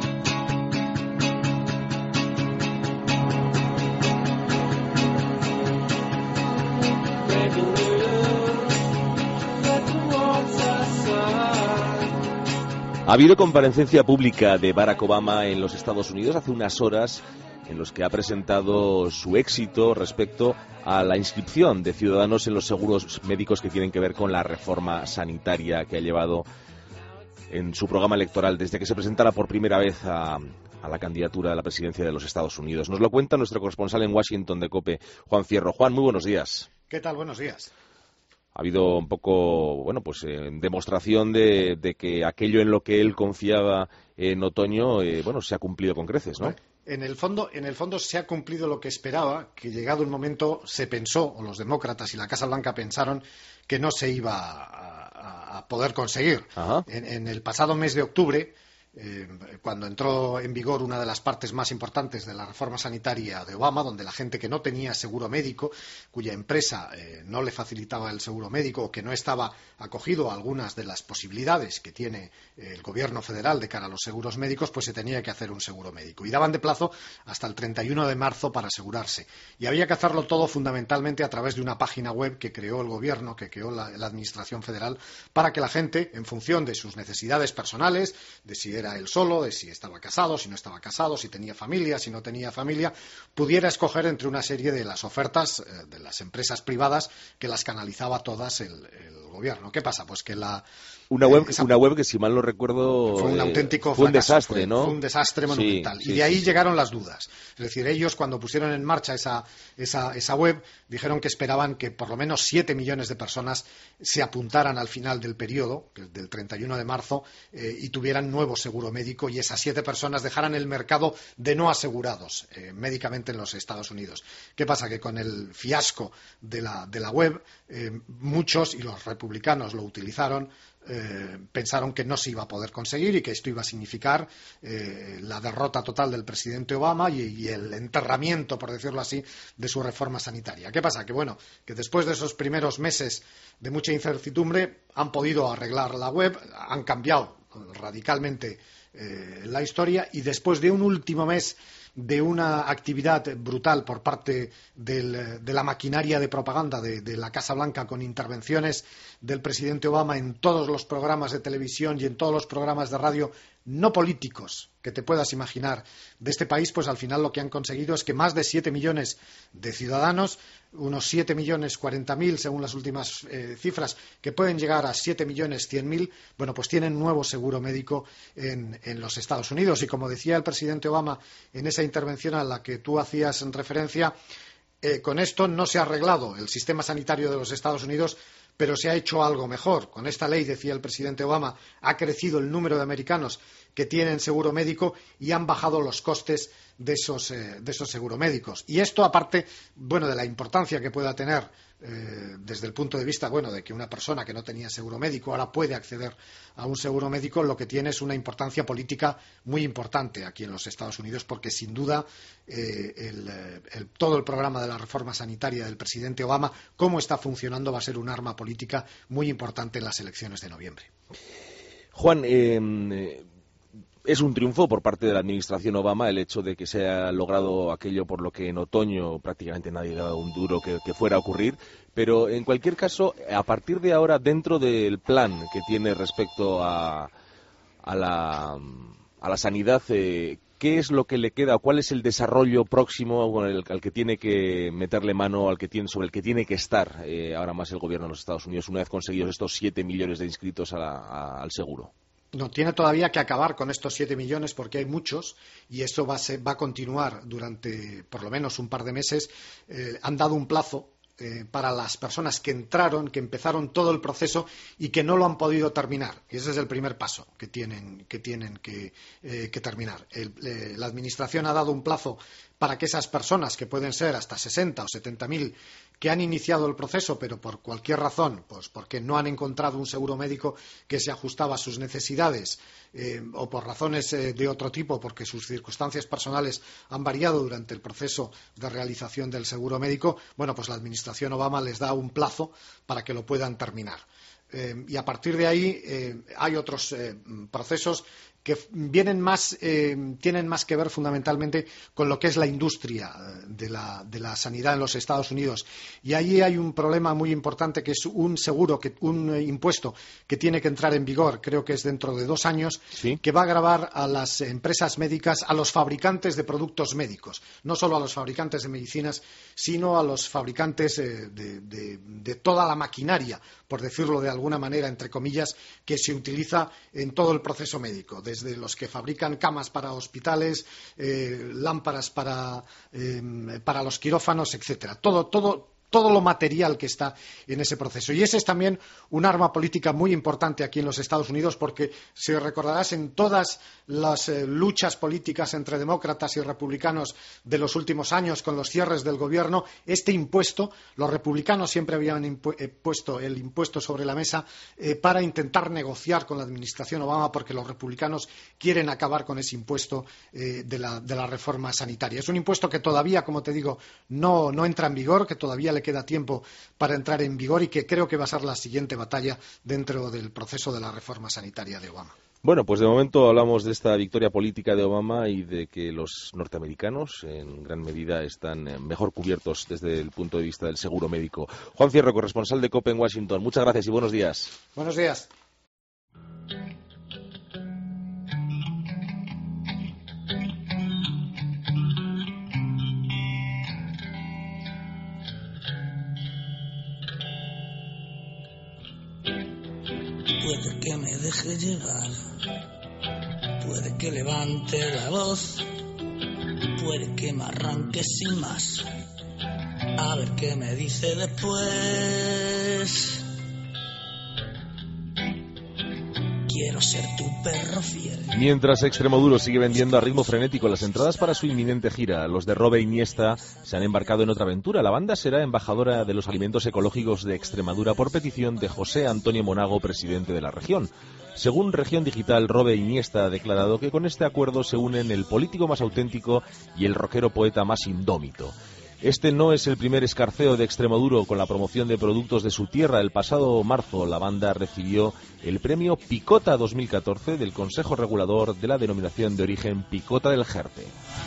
Ha habido comparecencia pública de Barack Obama en los Estados Unidos hace unas horas en los que ha presentado su éxito respecto a la inscripción de ciudadanos en los seguros médicos que tienen que ver con la reforma sanitaria que ha llevado en su programa electoral desde que se presentara por primera vez a, a la candidatura a la presidencia de los Estados Unidos. Nos lo cuenta nuestro corresponsal en Washington de COPE, Juan Fierro. Juan, muy buenos días. ¿Qué tal? Buenos días. Ha habido un poco, bueno, pues eh, demostración de, de que aquello en lo que él confiaba en otoño, eh, bueno, se ha cumplido con creces, ¿no? En el fondo, en el fondo se ha cumplido lo que esperaba, que llegado un momento se pensó, o los demócratas y la Casa Blanca pensaron, que no se iba a, a, a poder conseguir. En, en el pasado mes de octubre, eh, cuando entró en vigor una de las partes más importantes de la reforma sanitaria de Obama, donde la gente que no tenía seguro médico, cuya empresa eh, no le facilitaba el seguro médico o que no estaba acogido a algunas de las posibilidades que tiene eh, el gobierno federal de cara a los seguros médicos, pues se tenía que hacer un seguro médico. Y daban de plazo hasta el treinta y uno de marzo para asegurarse. Y había que hacerlo todo fundamentalmente a través de una página web que creó el gobierno, que creó la, la Administración Federal, para que la gente, en función de sus necesidades personales, de si era él solo, de si estaba casado, si no estaba casado, si tenía familia, si no tenía familia, pudiera escoger entre una serie de las ofertas eh, de las empresas privadas que las canalizaba todas el, el gobierno. ¿Qué pasa? Pues que la... Una web, eh, esa... una web que, si mal no recuerdo, fue un eh, auténtico fue un fracaso, desastre, fue, ¿no? Fue un desastre monumental. Sí, sí, y de ahí sí, sí. llegaron las dudas. Es decir, ellos cuando pusieron en marcha esa, esa, esa web, dijeron que esperaban que por lo menos siete millones de personas se apuntaran al final del periodo, que es del treinta y uno de marzo, eh, y tuvieran nuevo seguro médico, y esas siete personas dejaran el mercado de no asegurados eh, médicamente en los Estados Unidos. ¿Qué pasa? Que con el fiasco de la, de la web, eh, muchos, y los republicanos lo utilizaron, eh, pensaron que no se iba a poder conseguir y que esto iba a significar eh, la derrota total del presidente Obama y, y el enterramiento, por decirlo así, de su reforma sanitaria. ¿Qué pasa? Que bueno, que después de esos primeros meses de mucha incertidumbre han podido arreglar la web, han cambiado radicalmente eh, la historia, y después de un último mes de una actividad brutal por parte del, de la maquinaria de propaganda de, de la Casa Blanca, con intervenciones del presidente Obama en todos los programas de televisión y en todos los programas de radio no políticos que te puedas imaginar de este país, pues al final lo que han conseguido es que más de siete millones de ciudadanos, unos siete millones cuarenta mil según las últimas eh, cifras, que pueden llegar a siete millones cien mil, bueno, pues tienen nuevo seguro médico en, en los Estados Unidos. Y como decía el presidente Obama en esa intervención a la que tú hacías referencia, eh, con esto no se ha arreglado el sistema sanitario de los Estados Unidos, pero se ha hecho algo mejor. Con esta ley, decía el presidente Obama, ha crecido el número de americanos que tienen seguro médico y han bajado los costes de esos, eh, de esos seguros médicos. Y esto, aparte, bueno, de la importancia que pueda tener eh, desde el punto de vista, bueno, de que una persona que no tenía seguro médico ahora puede acceder a un seguro médico, lo que tiene es una importancia política muy importante aquí en los Estados Unidos, porque sin duda eh, el, el, todo el programa de la reforma sanitaria del presidente Obama, cómo está funcionando, va a ser un arma política muy importante en las elecciones de noviembre. Juan, eh, es un triunfo por parte de la administración Obama el hecho de que se haya logrado aquello por lo que en otoño prácticamente nadie daba un duro que, que fuera a ocurrir, pero en cualquier caso, a partir de ahora, dentro del plan que tiene respecto a, a, la, a la sanidad, eh, ¿qué es lo que le queda? ¿Cuál es el desarrollo próximo al, al que tiene que meterle mano, al que tiene, sobre el que tiene que estar eh, ahora más el gobierno de los Estados Unidos una vez conseguidos estos siete millones de inscritos a la, a, al seguro? No, tiene todavía que acabar con estos siete millones porque hay muchos y eso va a, ser, va a continuar durante por lo menos un par de meses. Eh, han dado un plazo eh, para las personas que entraron, que empezaron todo el proceso y que no lo han podido terminar. Y ese es el primer paso que tienen que, tienen que, eh, que terminar. El, eh, la Administración ha dado un plazo para que esas personas, que pueden ser hasta sesenta o setenta mil, que han iniciado el proceso, pero por cualquier razón, pues porque no han encontrado un seguro médico que se ajustaba a sus necesidades, eh, o por razones eh, de otro tipo, porque sus circunstancias personales han variado durante el proceso de realización del seguro médico, bueno, pues la Administración Obama les da un plazo para que lo puedan terminar. Eh, y a partir de ahí eh, hay otros eh, procesos que vienen más, eh, tienen más que ver fundamentalmente con lo que es la industria de la, de la sanidad en los Estados Unidos. Y ahí hay un problema muy importante, que es un seguro, que, un impuesto que tiene que entrar en vigor, creo que es dentro de dos años, ¿sí?, que va a gravar a las empresas médicas, a los fabricantes de productos médicos, no solo a los fabricantes de medicinas, sino a los fabricantes eh, de, de, de toda la maquinaria, por decirlo de alguna manera, entre comillas, que se utiliza en todo el proceso médico, desde los que fabrican camas para hospitales, eh, lámparas para, eh, para los quirófanos, etcétera. Todo, todo, todo lo material que está en ese proceso. Y ese es también un arma política muy importante aquí en los Estados Unidos, porque, si recordarás, en todas las eh, luchas políticas entre demócratas y republicanos de los últimos años, con los cierres del gobierno, este impuesto, los republicanos siempre habían impu eh, puesto el impuesto sobre la mesa eh, para intentar negociar con la administración Obama, porque los republicanos quieren acabar con ese impuesto eh, de, la, de la reforma sanitaria. Es un impuesto que todavía, como te digo, no, no entra en vigor, que todavía le queda tiempo para entrar en vigor y que creo que va a ser la siguiente batalla dentro del proceso de la reforma sanitaria de Obama. Bueno, pues de momento hablamos de esta victoria política de Obama y de que los norteamericanos en gran medida están mejor cubiertos desde el punto de vista del seguro médico. Juan Fierro, corresponsal de COPE en Washington. Muchas gracias y buenos días. Buenos días. Puede que me deje llegar, puede que levante la voz, puede que me arranque sin más, a ver qué me dice después. Quiero ser ser tu perro fiel. Mientras Extremoduro sigue vendiendo a ritmo frenético las entradas para su inminente gira, los de Robe Iniesta se han embarcado en otra aventura. La banda será embajadora de los alimentos ecológicos de Extremadura por petición de José Antonio Monago, presidente de la región. Según Región Digital, Robe Iniesta ha declarado que con este acuerdo se unen el político más auténtico y el rockero poeta más indómito. Este no es el primer escarceo de Extremoduro con la promoción de productos de su tierra. El pasado marzo la banda recibió el premio Picota dos mil catorce del Consejo Regulador de la denominación de origen Picota del Jerte.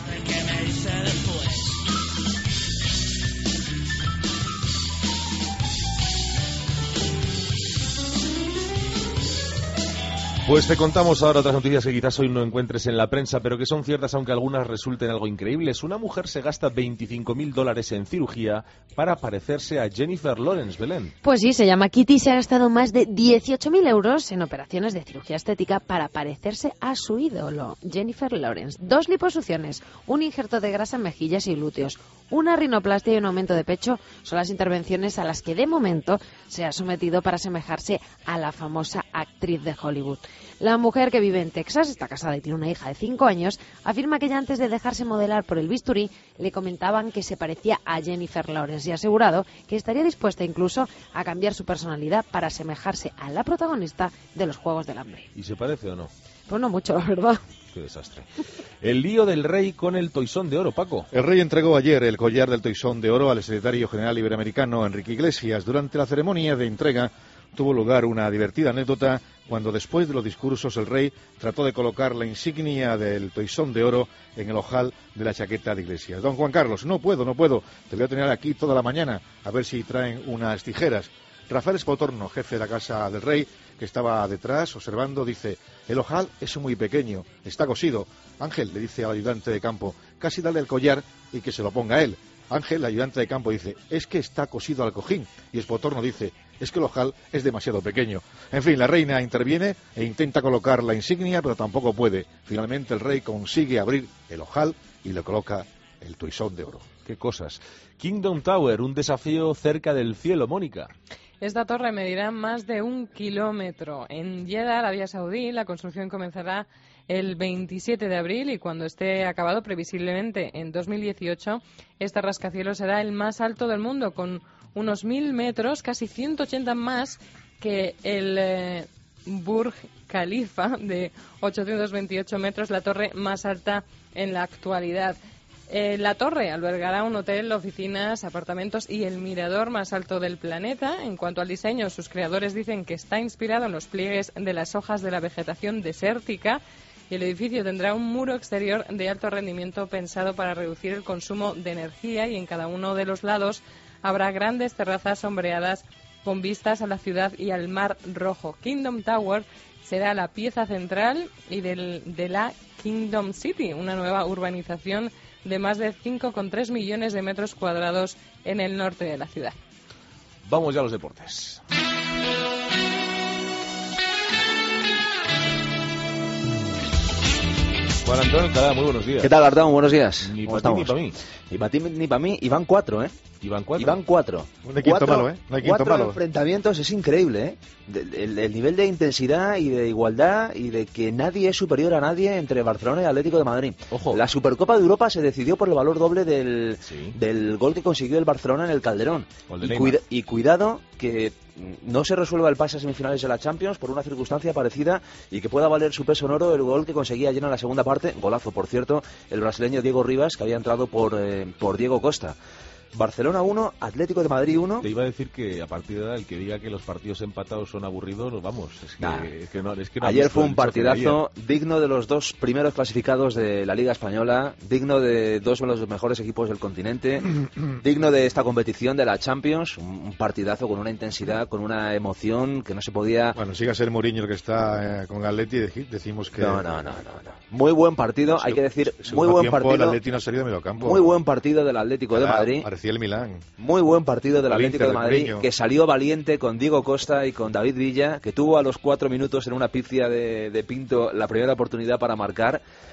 Pues te contamos ahora otras noticias que quizás hoy no encuentres en la prensa, pero que son ciertas aunque algunas resulten algo increíbles. Una mujer se gasta veinticinco mil dólares en cirugía para parecerse a Jennifer Lawrence, Belén. Pues sí, se llama Kitty y se ha gastado más de dieciocho mil euros en operaciones de cirugía estética para parecerse a su ídolo, Jennifer Lawrence. Dos liposucciones, un injerto de grasa en mejillas y glúteos, una rinoplastia y un aumento de pecho son las intervenciones a las que de momento se ha sometido para asemejarse a la famosa actriz de Hollywood. La mujer, que vive en Texas, está casada y tiene una hija de cinco años, afirma que ya antes de dejarse modelar por el bisturí le comentaban que se parecía a Jennifer Lawrence y ha asegurado que estaría dispuesta incluso a cambiar su personalidad para asemejarse a la protagonista de los Juegos del Hambre. ¿Y se parece o no? Pues no mucho, la verdad. Qué desastre. El lío del rey con el toisón de oro, Paco. El rey entregó ayer el collar del toisón de oro al secretario general iberoamericano Enrique Iglesias. Durante la ceremonia de entrega tuvo lugar una divertida anécdota cuando después de los discursos el rey trató de colocar la insignia del toisón de oro en el ojal de la chaqueta de Iglesias. Don Juan Carlos, no puedo, no puedo, te voy a tener aquí toda la mañana a ver si traen unas tijeras. Rafael Espotorno, jefe de la casa del rey, que estaba detrás observando, dice: el ojal es muy pequeño, está cosido. Ángel le dice al ayudante de campo: casi dale el collar y que se lo ponga él. Ángel, el ayudante de campo, dice: es que está cosido al cojín. Y Espotorno dice: es que el ojal es demasiado pequeño. En fin, la reina interviene e intenta colocar la insignia, pero tampoco puede. Finalmente el rey consigue abrir el ojal y le coloca el toisón de oro. Qué cosas. Kingdom Tower, un desafío cerca del cielo, Mónica. Esta torre medirá más de un kilómetro. En Jeddah, Arabia Saudí, la construcción comenzará el veintisiete de abril y cuando esté acabado, previsiblemente en dos mil dieciocho, este rascacielos será el más alto del mundo, con unos mil metros, casi ciento ochenta más que el eh, Burj Khalifa de ochocientos veintiocho metros, la torre más alta en la actualidad. Eh, la torre albergará un hotel, oficinas, apartamentos y el mirador más alto del planeta. En cuanto al diseño, sus creadores dicen que está inspirado en los pliegues de las hojas de la vegetación desértica y el edificio tendrá un muro exterior de alto rendimiento pensado para reducir el consumo de energía y en cada uno de los lados habrá grandes terrazas sombreadas con vistas a la ciudad y al Mar Rojo. Kingdom Tower será la pieza central y del, de la Kingdom City, una nueva urbanización de más de cinco coma tres millones de metros cuadrados en el norte de la ciudad. Vamos ya a los deportes. Juan Antonio Alcalá, muy buenos días. ¿Qué tal, Artán? Buenos días. Ni para ti ni para mí. Ni para ti ni para mí. Y van cuatro, ¿eh? Y van cuatro. Y van cuatro. No hay quinto cuatro, malo, ¿eh? No hay quinto cuatro malo. enfrentamientos, es increíble, ¿eh? El, el nivel de intensidad y de igualdad y de que nadie es superior a nadie entre Barcelona y Atlético de Madrid. Ojo. La Supercopa de Europa se decidió por el valor doble del, Sí. del gol que consiguió el Barcelona en el Calderón. Gol de Y, Neymar. cuida- y cuidado que no se resuelva el pase a semifinales de la Champions por una circunstancia parecida y que pueda valer su peso en oro el gol que conseguía ayer en la segunda parte, golazo por cierto, el brasileño Diego Rivas, que había entrado por, eh, por Diego Costa. Barcelona uno, Atlético de Madrid uno. Te iba a decir que a partir de ahora el que diga que los partidos empatados son aburridos, vamos, es que, Nah. es que no, es que no ha Ayer visto fue el un choque de partidazo ayer. digno de los dos primeros clasificados de la Liga Española, digno de dos de los mejores equipos del continente, digno de esta competición de la Champions, un, un partidazo con una intensidad, con una emoción que no se podía... Bueno, siga ser Mourinho el que está eh, con Atleti, deci- decimos que... No, no, no, no, no. Muy buen partido, hay que decir, muy Segundo buen tiempo, el partido. Atleti no ha salido de medio campo. Muy buen partido del Atlético de Ah, Madrid. Parecía el Milán. Muy buen partido del El Atlético Inter de de Madrid, Mourinho. que salió valiente con Diego Costa y con David Villa, que tuvo a los cuatro minutos en una pifia de, de Pinto la primera oportunidad para marcar.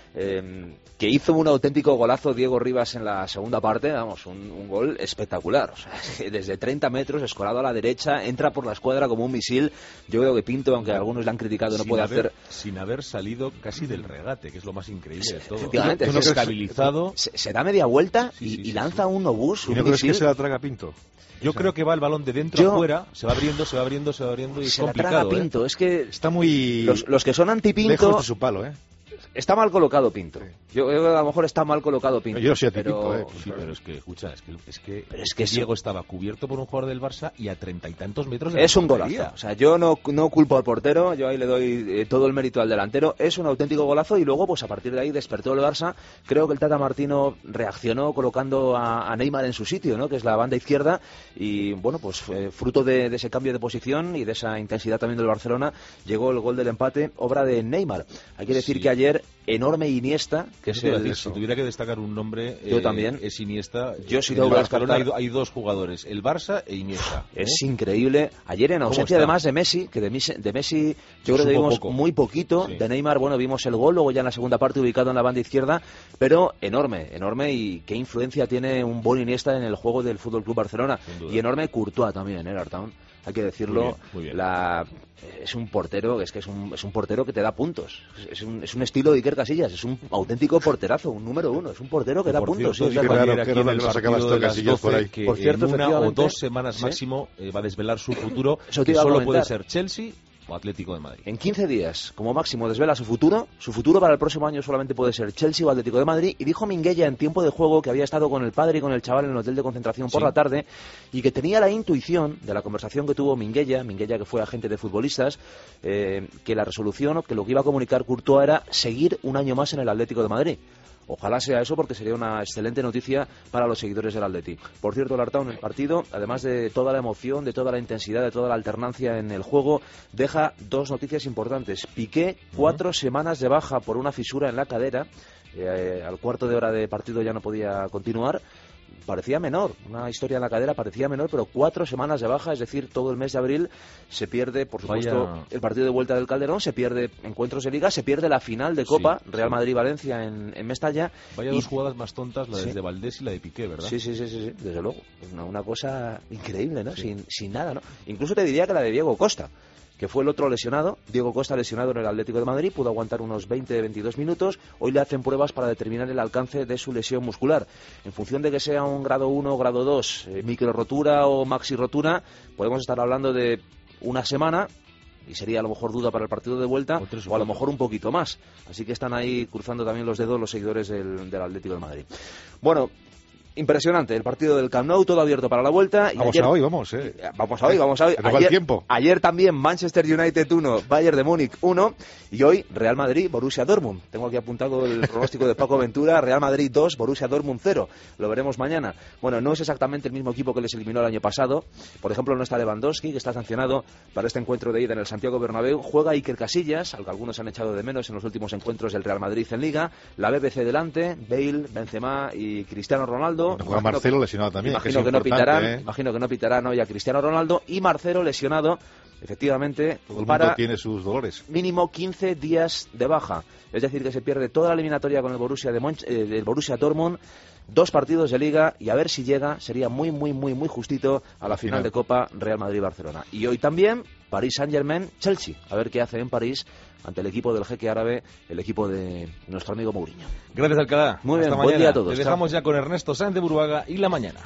eh, que hizo un auténtico golazo Diego Rivas en la segunda parte, vamos, un, un gol espectacular. O sea, desde treinta metros, escorado a la derecha, entra por la escuadra como un misil. Yo creo que Pinto, aunque algunos le han criticado, no sin puede haber, hacer... Sin haber salido casi del regate, que es lo más increíble de todo. Efectivamente, es estabilizado. Se, se da media vuelta y, sí, sí, y sí, lanza sí. un obús, ¿Y un no crees misil. que se la traga Pinto? Yo o sea, creo que va el balón de dentro yo, a fuera, se va abriendo, se va abriendo, se va abriendo y es se la complicado. traga Pinto, ¿eh? es que está muy los, los que son anti-Pinto lejos de su palo, ¿eh? Está mal colocado Pinto. Yo creo que a lo mejor está mal colocado Pinto. Yo soy pero... anti-Pinto, eh. Sí, pero es que, escucha, es que, es que, pero es que Diego eso... estaba cubierto por un jugador del Barça y a treinta y tantos metros de Es la un portería. golazo. O sea, yo no, no culpo al portero, yo ahí le doy eh, todo el mérito al delantero. Es un auténtico golazo y luego, pues a partir de ahí despertó el Barça. Creo que el Tata Martino reaccionó colocando a, a Neymar en su sitio, ¿no? Que es la banda izquierda. Y bueno, pues eh, fruto de, de ese cambio de posición y de esa intensidad también del Barcelona, llegó el gol del empate, obra de Neymar. Hay que decir Sí. que ayer, enorme Iniesta, que es Eso te iba a el... decir, si tuviera que destacar un nombre, Yo eh, también. es Iniesta. Yo sí en el tengo que Barcelona hay, descartar- do- hay dos jugadores, el Barça e Iniesta. ¿eh? Es increíble. Ayer en ¿Cómo ausencia está? además de Messi, que de, Messi- de Messi yo creo Supo que vimos poco. muy poquito. Sí. De Neymar, bueno, vimos el gol, luego ya en la segunda parte ubicado en la banda izquierda, pero enorme, enorme y qué influencia tiene un buen Iniesta en el juego del Fútbol Club Barcelona. Sin duda. Y enorme Courtois también, ¿eh, Artaun? Hay que decirlo. Muy bien, muy bien. La, es un portero, es que es un, es un portero que te da puntos. Es un, es un estilo de Iker Casillas, es un auténtico porterazo, un número uno. Es un portero que Que da por puntos. cierto, sí, es dijo verdad. raro, ayer qué aquí en raro el que no sacaba partido esto de las Casillas por doce ahí. que Por cierto, en una o efectivamente, dos semanas ¿sí? máximo eh, va a desvelar su futuro, Eso te que iba a solo puede comentar. ser Chelsea o Atlético de Madrid. En quince días, como máximo, desvela su futuro. Su futuro para el próximo año solamente puede ser Chelsea o Atlético de Madrid. Y dijo Minguella en tiempo de juego que había estado con el padre y con el chaval en el hotel de concentración por Sí. la tarde y que tenía la intuición de la conversación que tuvo Minguella, Minguella que fue agente de futbolistas, eh, que la resolución, que lo que iba a comunicar Courtois era seguir un año más en el Atlético de Madrid. Ojalá sea eso porque sería una excelente noticia para los seguidores del Atleti. Por cierto, el Artaun, el partido, además de toda la emoción, de toda la intensidad, de toda la alternancia en el juego, deja dos noticias importantes. Piqué, cuatro semanas de baja por una fisura en la cadera. Eh, al cuarto de hora de partido ya no podía continuar. Parecía menor, una historia en la cadera parecía menor, pero cuatro semanas de baja, es decir, todo el mes de abril se pierde, por supuesto, Vaya. el partido de vuelta del Calderón, se pierde encuentros de Liga, se pierde la final de Copa, Sí, Real sí. Madrid-Valencia en, en Mestalla. Vaya y- dos jugadas más tontas, la Sí. de Valdés y la de Piqué, ¿verdad? Sí, sí, sí, sí, sí, desde luego. Una, una cosa increíble, ¿no? Sin, sin nada, ¿no? Incluso te diría que la de Diego Costa, que fue el otro lesionado. Diego Costa lesionado en el Atlético de Madrid, pudo aguantar unos veinte a veintidós minutos. Hoy le hacen pruebas para determinar el alcance de su lesión muscular. En función de que sea un grado uno o grado dos, eh, micro rotura o maxi rotura, podemos estar hablando de una semana. Y sería a lo mejor duda para el partido de vuelta, O tres o o a lo cuatro. mejor un poquito más. Así que están ahí cruzando también los dedos los seguidores del, del Atlético de Madrid. Bueno, impresionante el partido del Camp Nou, todo abierto para la vuelta. Y Vamos ayer- a hoy, vamos, eh. Vamos a hoy, vamos a hoy. Que nos va el Ayer, tiempo. ayer también Manchester United uno, Bayern de Múnich uno y hoy Real Madrid, Borussia Dortmund. Tengo aquí apuntado el pronóstico de Paco Ventura, Real Madrid dos, Borussia Dortmund cero. Lo veremos mañana. Bueno, no es exactamente el mismo equipo que les eliminó el año pasado. Por ejemplo, no está Lewandowski, que está sancionado para este encuentro de ida en el Santiago Bernabéu. Juega Iker Casillas, al que algunos han echado de menos en los últimos encuentros del Real Madrid en Liga. La B B C delante, Bale, Benzema y Cristiano Ronaldo. Juega Marcelo lesionado también. Imagino que, que, es no importante, pitarán, ¿eh? imagino que no pitarán hoy a Cristiano Ronaldo y Marcelo lesionado, efectivamente, Todo el para mundo tiene sus dolores. mínimo quince días de baja. Es decir, que se pierde toda la eliminatoria con el Borussia de Monch- eh, del Borussia Dortmund, dos partidos de Liga y a ver si llega, sería muy, muy, muy, muy justito a la final Final. de Copa Real Madrid-Barcelona. Y hoy también París Saint-Germain-Chelsea, a ver qué hace en París ante el equipo del jeque árabe, el equipo de nuestro amigo Mourinho. Gracias, Alcalá. Muy bien, Hasta buen mañana. día a todos. Te dejamos ya con Ernesto Sáenz de Buruaga y La Mañana.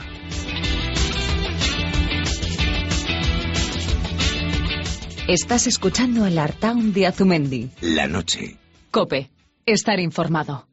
Estás escuchando el Artaun de Azumendi. La noche. Cope. Estar informado.